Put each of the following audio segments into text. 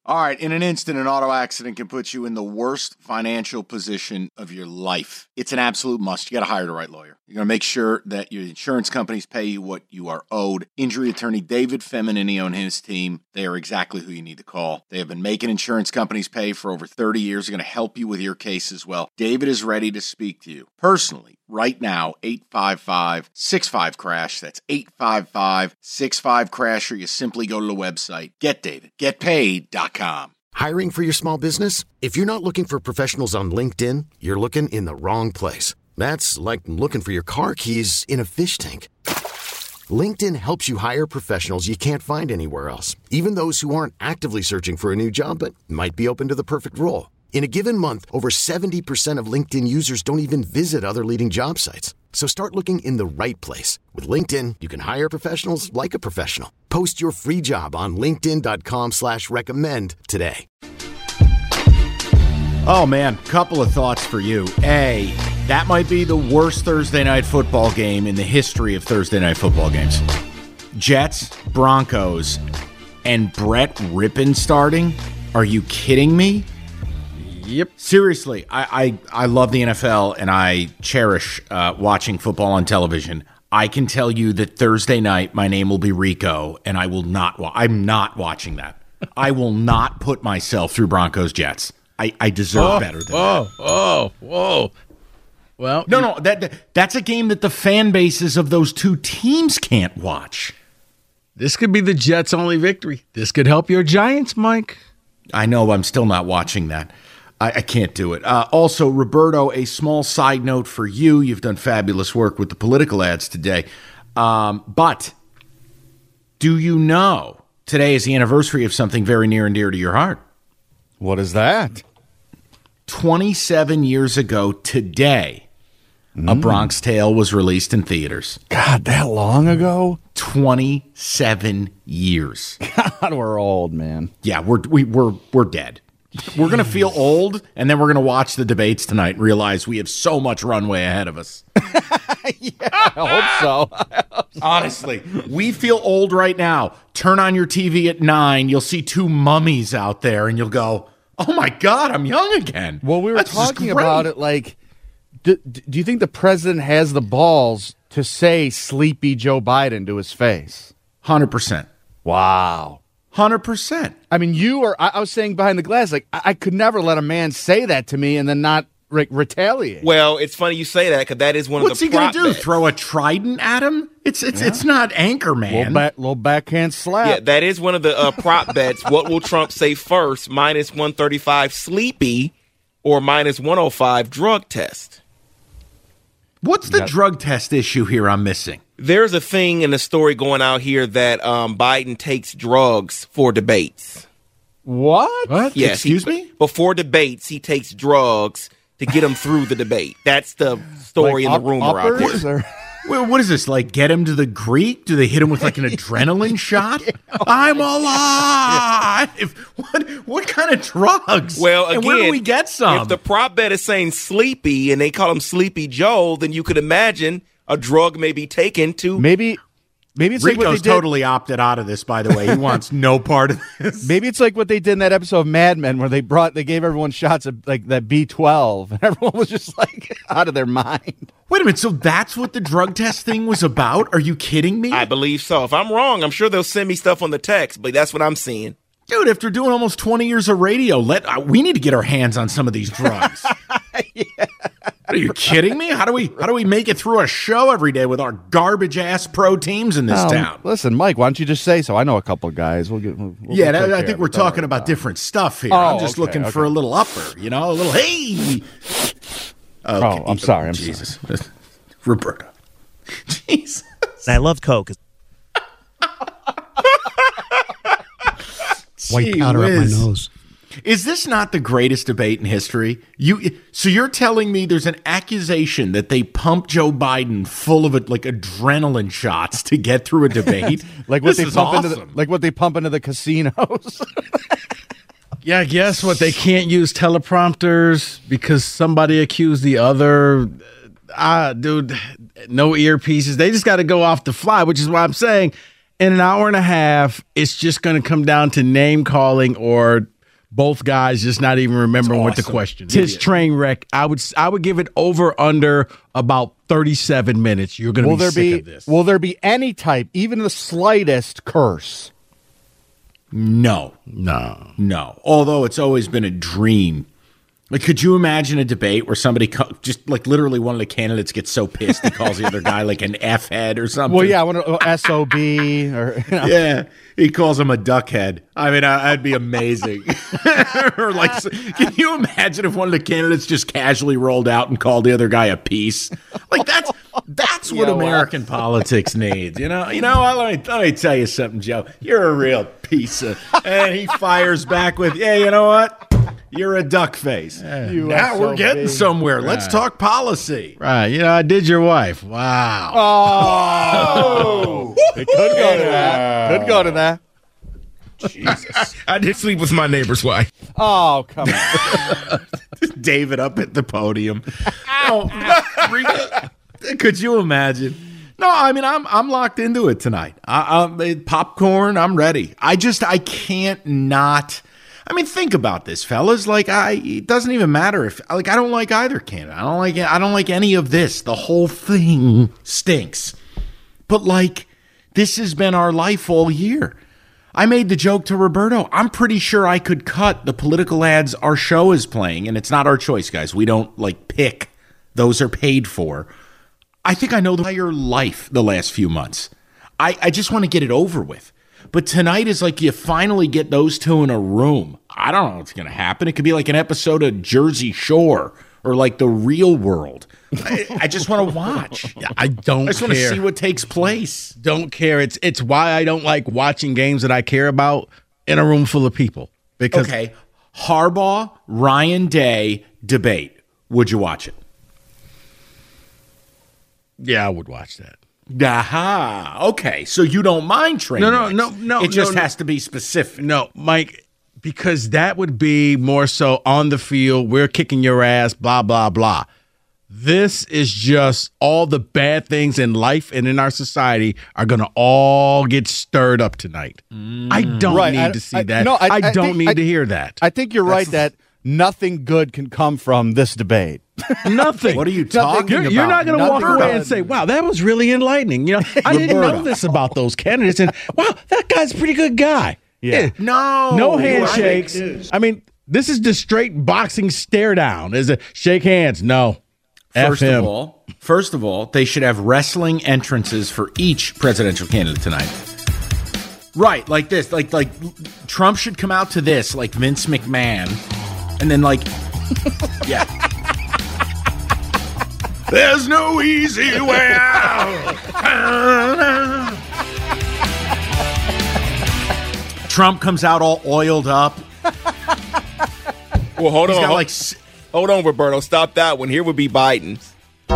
All right, in an instant, an auto accident can put you in the worst financial position of your life. It's an absolute must. You got to hire the right lawyer. You're going to make sure that your insurance companies pay you what you are owed. Injury attorney David Feminini and his team, they are exactly who you need to call. They have been making insurance companies pay for over 30 years. They're going to help you with your case as well. David is ready to speak to you personally. Right now, 855-65-CRASH. That's 855-65-CRASH, or you simply go to the website, getdavidgetpaid.com. Hiring for your small business? If you're not looking for professionals on LinkedIn, you're looking in the wrong place. That's like looking for your car keys in a fish tank. LinkedIn helps you hire professionals you can't find anywhere else, even those who aren't actively searching for a new job but might be open to the perfect role. In a given month, over 70% of LinkedIn users don't even visit other leading job sites. So start looking in the right place. With LinkedIn, you can hire professionals like a professional. Post your free job on linkedin.com/recommend today. Oh, man, couple of thoughts for you. A, that might be the worst Thursday night football game in the history of Thursday night football games. Jets, Broncos, and Brett Rippon starting? Are you kidding me? Yep. Seriously, I love the NFL, and I cherish watching football on television. I can tell you that Thursday night, my name will be Rico, and I will not. I'm not watching that. I will not put myself through Broncos Jets. I deserve better than that. Whoa. Well, no. That's a game that the fan bases of those two teams can't watch. This could be the Jets' only victory. This could help your Giants, Mike. I know. I'm still not watching that. I can't do it. Also, Roberto, a small side note for you. You've done fabulous work with the political ads today. But do you know today is the anniversary of something very near and dear to your heart? What is that? 27 years ago today, A Bronx Tale was released in theaters. God, that long ago? 27 years. God, we're old, man. Yeah, we're dead. We're going to feel old, and then we're going to watch the debates tonight and realize we have so much runway ahead of us. Yeah, I hope so. Honestly, we feel old right now. Turn on your TV at 9, you'll see two mummies out there, and you'll go, oh my God, I'm young again. Well, we were That's just talking great. about it like, do you think the president has the balls to say sleepy Joe Biden to his face? 100%. Wow. 100%. I mean, I was saying behind the glass, like, I could never let a man say that to me and then not retaliate. Well, it's funny you say that because that is one What's of the he going to do? bets. Throw a trident at him? It's not Anchorman. Little backhand slap. Yeah, that is one of the prop bets. What will Trump say first? Minus 135 sleepy or minus 105 drug test? What's the drug test issue here I'm missing? There's a thing in the story going out here that Biden takes drugs for debates. What? Yes, Excuse me? Before debates, he takes drugs to get him through the debate. That's the story Like and the rumor out uppers, there. or- Well, what is this, like get him to the Greek? Do they hit him with like an adrenaline shot? I'm alive! What kind of drugs? Well, again, and where do we get some? If the prop bet is saying sleepy and they call him Sleepy Joe, then you could imagine a drug may be taken to Maybe it's like what they Rico's did. totally opted out of this, by the way. He wants no part of this. Maybe it's like what they did in that episode of Mad Men where they gave everyone shots of like that B12 and everyone was just like out of their mind. Wait a minute, so that's what the drug test thing was about? Are you kidding me? I believe so. If I'm wrong, I'm sure they'll send me stuff on the text, but that's what I'm seeing. Dude, after doing almost 20 years of radio, we need to get our hands on some of these drugs. Are you kidding me? How do we make it through a show every day with our garbage ass pro teams in this town? Listen, Mike, why don't you just say so? I know a couple of guys. We'll take I care think of we're it. Don't talking worry about it. different stuff here. Oh, I'm just okay, looking for a little upper, a little hey. Okay. I'm sorry. I'm Jesus. Roberto. Jesus. And I love Coke. White powder up my nose. Is this not the greatest debate in history? So you're telling me there's an accusation that they pump Joe Biden full of like adrenaline shots to get through a debate? like what this they is pump awesome. what they pump into the casinos. Yeah, I guess what they can't use teleprompters because somebody accused the other. Dude, no earpieces. They just got to go off the fly, which is why I'm saying in an hour and a half, it's just going to come down to name calling or both guys just not even remembering what the question is. His train wreck. I would give it over under about 37 minutes. You're going to be sick of this. Will there be any type, even the slightest curse? No. Although it's always been a dream. Like, could you imagine a debate where somebody just like literally one of the candidates gets so pissed he calls the other guy like an F-head or something? Well, yeah, SOB or yeah, he calls him a duckhead. I mean, that'd be amazing. Or like, can you imagine if one of the candidates just casually rolled out and called the other guy a piece? Like that's what American politics needs. You know. Let me tell you something, Joe. You're a real piece of. And he fires back with, "Yeah, you know what? You're a duck face." Now we're getting somewhere. Let's talk policy. Right. I did your wife. Wow. Oh. It could go to that. Could go to that. Jesus. I did sleep with my neighbor's wife. Oh, come on. David up at the podium. Could you imagine? No, I mean, I'm locked into it tonight. Popcorn, I'm ready. I can't not. I mean, think about this, fellas. Like, it doesn't even matter if, like, I don't like either candidate. I don't like any of this. The whole thing stinks. But like, this has been our life all year. I made the joke to Roberto. I'm pretty sure I could cut the political ads our show is playing, and it's not our choice, guys. We don't like pick; those are paid for. I think I know the entire life the last few months. I just want to get it over with. But tonight is like you finally get those two in a room. I don't know what's going to happen. It could be like an episode of Jersey Shore or like The Real World. I just want to watch. I just want to see what takes place. Don't care. It's why I don't like watching games that I care about in a room full of people. Because okay, Harbaugh, Ryan Day debate. Would you watch it? Yeah, I would watch that. Aha. Okay, so you don't mind train wrecks. No. It just has to be specific. No, Mike, because that would be more so on the field. We're kicking your ass, blah, blah, blah. This is just all the bad things in life and in our society are going to all get stirred up tonight. I don't need to see that. No, I don't need to hear that. I think you're right that nothing good can come from this debate. Nothing. What are you talking about? You're not going to walk away and say, wow, that was really enlightening. I didn't know this about those candidates. And wow, that guy's a pretty good guy. Yeah. No handshakes. I mean, this is the straight boxing stare down. Is it shake hands? No. First of all, they should have wrestling entrances for each presidential candidate tonight. Right, like this. Like Trump should come out to this, like Vince McMahon. And then like, yeah. There's no easy way out. Trump comes out all oiled up. Well, hold on. Like, hold on, Roberto. Stop that one. Here would be Biden's.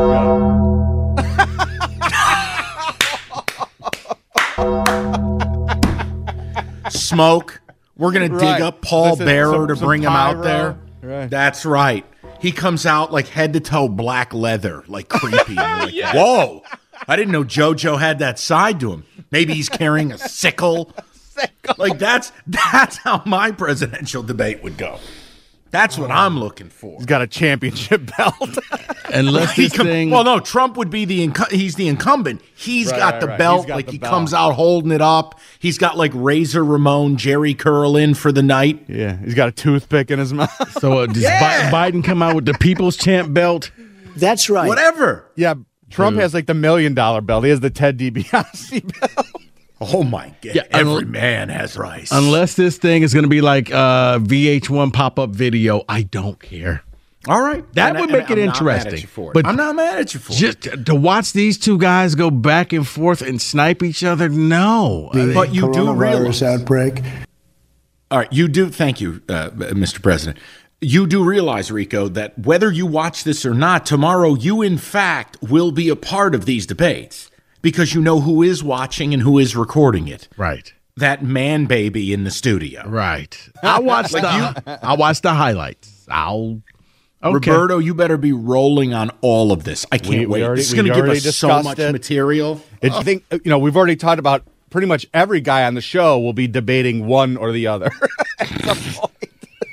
Smoke. We're going to dig up Paul Bearer to bring him out there. Right. That's right. He comes out like head to toe black leather, like creepy. Like, yes. Whoa. I didn't know JoJo had that side to him. Maybe he's carrying a sickle. Like that's how my presidential debate would go. That's what I'm looking for. He's got a championship belt. Unless this thing... Well, no, Trump would be he's the incumbent. He's got the belt. He comes out holding it up. He's got like Razor Ramon, Jerry Curl in for the night. Yeah, he's got a toothpick in his mouth. So does Biden come out with the People's Champ belt? That's right. Whatever. Yeah, Trump has like the $1 million belt. He has the Ted DiBiase belt. Oh, my God. Yeah, every man has rice. Unless this thing is going to be like VH1 pop-up video, I don't care. All right. That would make it interesting. But I'm not mad at you for it. Just to watch these two guys go back and forth and snipe each other, no. But you do realize. Outbreak. All right. You do. Thank you, Mr. President. You do realize, Rico, that whether you watch this or not, tomorrow you, in fact, will be a part of these debates. Because you know who is watching and who is recording it. Right. That man baby in the studio. Right. I'll watch the highlights. Okay. Roberto, you better be rolling on all of this. I can't wait. This is going to give us so much material. I think we've already talked about pretty much every guy on the show will be debating one or the other at some point.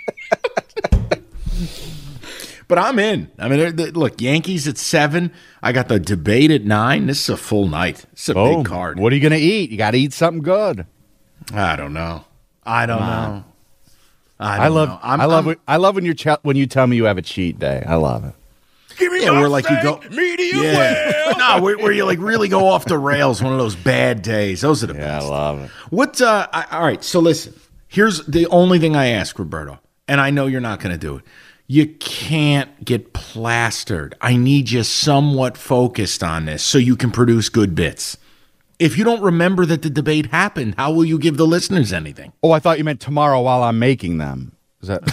But I'm in. I mean, look, Yankees at 7. I got the debate at 9. This is a full night. It's a big card. What are you going to eat? You got to eat something good. I don't know. I know. I love when you tell me you have a cheat day. I love it. Give me where like you go medium well. No, where you like really go off the rails. One of those bad days. Those are the best. I love it. What? All right. So listen. Here's the only thing I ask, Roberto, and I know you're not going to do it. You can't get plastered. I need you somewhat focused on this so you can produce good bits. If you don't remember that the debate happened, how will you give the listeners anything? Oh, I thought you meant tomorrow while I'm making them. Is that?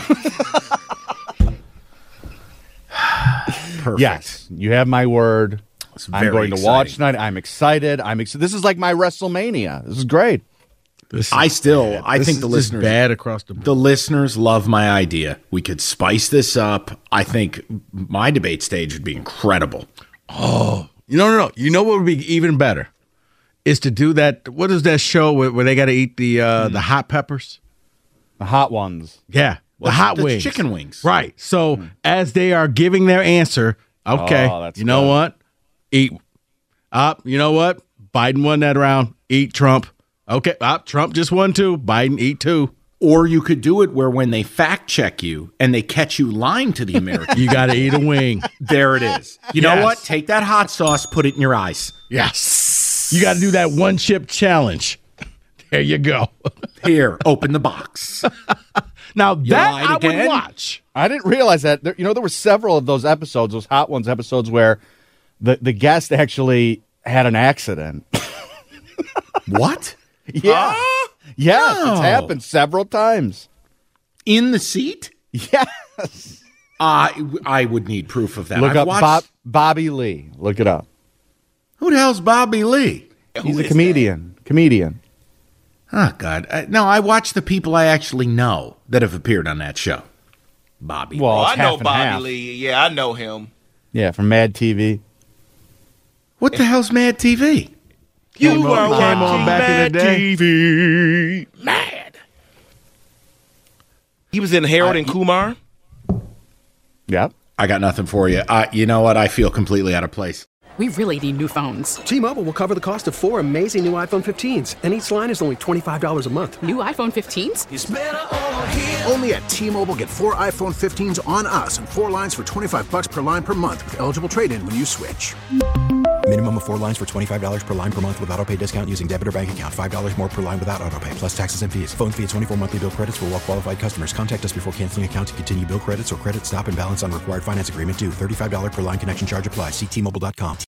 Perfect. Yes, you have my word. I'm going to watch tonight. I'm excited. This is like my WrestleMania. This is great. I think the listeners bad across the board. The listeners love my idea. We could spice this up. I think my debate stage would be incredible. Oh, no. You know what would be even better is to do that. What is that show where they got to eat the hot peppers? The hot ones. Yeah, the hot wings, chicken wings. Right. So as they are giving their answer, okay, you know what? Eat. You know what? Biden won that round. Eat Trump. Okay, Trump just won 2. Biden eat 2. Or you could do it where when they fact check you and they catch you lying to the American, you got to eat a wing. There it is. You know what? Take that hot sauce, put it in your eyes. Yes. You got to do that one chip challenge. There you go. Here, open the box. Now that I would watch. I didn't realize that. There were several of those episodes, those Hot Ones episodes, where the guest actually had an accident. What? Yeah. Yes, it's happened several times. In the seat? Yes. I would need proof of that. Look up Bobby Lee. Look it up. Who the hell's Bobby Lee? He's a comedian. Comedian. Oh, God. No, I watch the people I actually know that have appeared on that show. Bobby. Well, I know Bobby half. Lee. Yeah, I know him. Yeah, from Mad TV. What the hell's Mad TV? You are came on watching back in the Mad day. TV. Mad. He was in Harold and Kumar. Yep. I got nothing for you. You know what? I feel completely out of place. We really need new phones. T-Mobile will cover the cost of 4 amazing new iPhone 15s, and each line is only $25 a month. New iPhone 15s? It's better over here. Only at T-Mobile, get 4 iPhone 15s on us and 4 lines for $25 per line per month with eligible trade-in when you switch. Minimum of 4 lines for $25 per line per month with autopay discount using debit or bank account. $5 more per line without autopay, plus taxes and fees. Phone fee at 24 monthly bill credits for well-qualified customers. Contact us before canceling account to continue bill credits or credit stop and balance on required finance agreement due. $35 per line connection charge applies. See T-Mobile.com.